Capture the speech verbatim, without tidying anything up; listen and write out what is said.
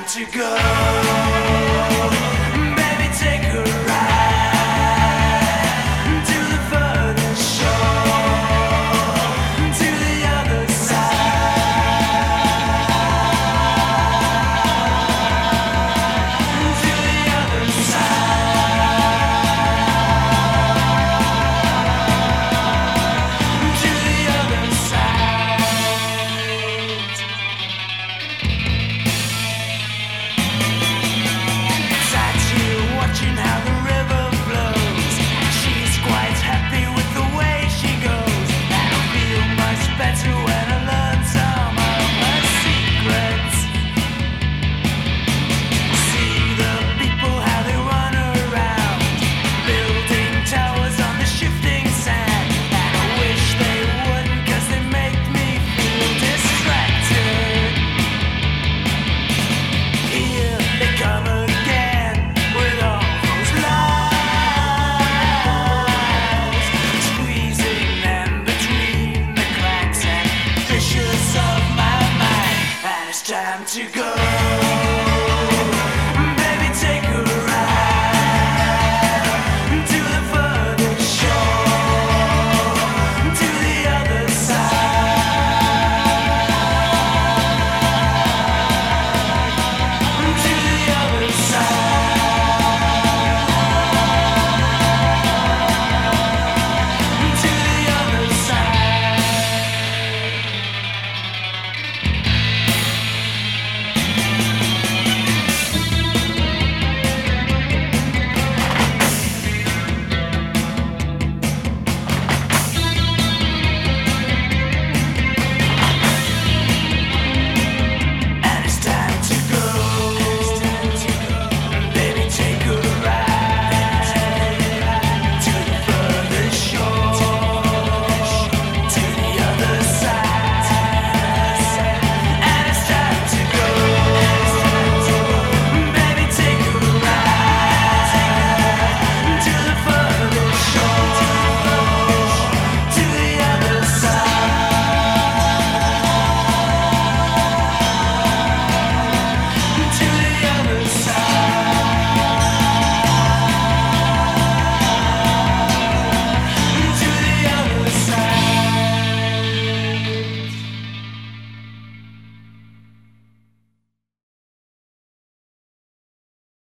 to go. Baby, take a ride to the furthest shore, to the other side, to the other side, to the other side. Sat here watching how the river flows. She's quite happy with the way she goes. And I feel much better when I learn some of her secrets. See the people how they run around, building towers on the shifting sand. And I wish they wouldn't, 'cause they make me feel distracted. Here they come again with all those lies, squeezing them between the cracks and fissures of my mind. And it's time to go.